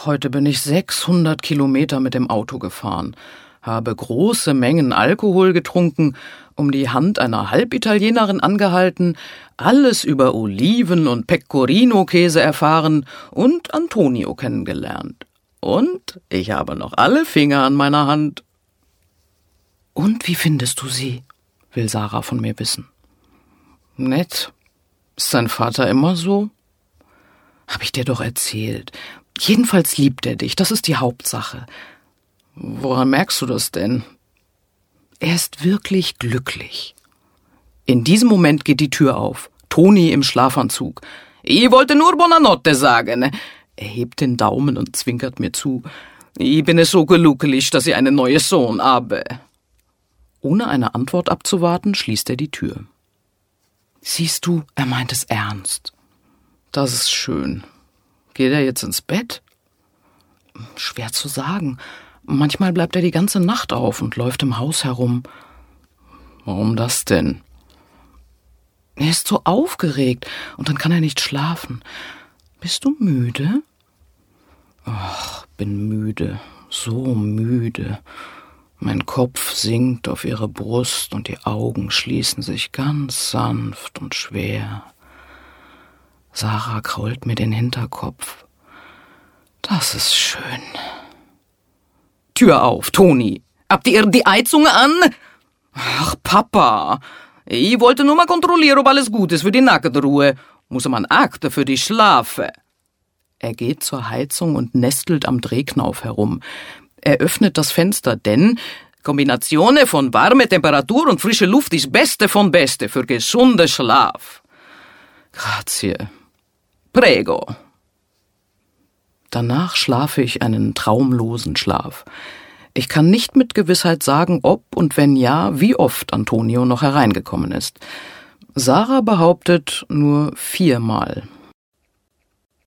Heute bin ich 600 Kilometer mit dem Auto gefahren, habe große Mengen Alkohol getrunken, um die Hand einer Halbitalienerin angehalten, alles über Oliven- und Pecorino-Käse erfahren und Antonio kennengelernt. Und ich habe noch alle Finger an meiner Hand. Und wie findest du sie? Will Sarah von mir wissen. Nett. Ist dein Vater immer so? Hab ich dir doch erzählt. Jedenfalls liebt er dich, das ist die Hauptsache. Woran merkst du das denn? Er ist wirklich glücklich. In diesem Moment geht die Tür auf. Toni im Schlafanzug. Ich wollte nur Buonanotte sagen. Er hebt den Daumen und zwinkert mir zu. Ich bin so glücklich, dass ich einen neuen Sohn habe. Ohne eine Antwort abzuwarten, schließt er die Tür. Siehst du, er meint es ernst. Das ist schön. Geht er jetzt ins Bett? Schwer zu sagen. Manchmal bleibt er die ganze Nacht auf und läuft im Haus herum. Warum das denn? Er ist so aufgeregt und dann kann er nicht schlafen. Bist du müde? Ach, bin müde, so müde. Mein Kopf sinkt auf ihre Brust und die Augen schließen sich ganz sanft und schwer. Sarah krault mir den Hinterkopf. Das ist schön. Tür auf, Toni. Habt ihr die Heizung an? Ach, Papa. Ich wollte nur mal kontrollieren, ob alles gut ist für die Nackenruhe. Muss man achten für die Schlafe. Er geht zur Heizung und nestelt am Drehknauf herum. Er öffnet das Fenster, denn Kombination von warme Temperatur und frische Luft ist Beste von Beste für gesunden Schlaf. Grazie. Prego. Danach schlafe ich einen traumlosen Schlaf. Ich kann nicht mit Gewissheit sagen, ob und wenn ja, wie oft Antonio noch hereingekommen ist. Sarah behauptet nur 4 Mal.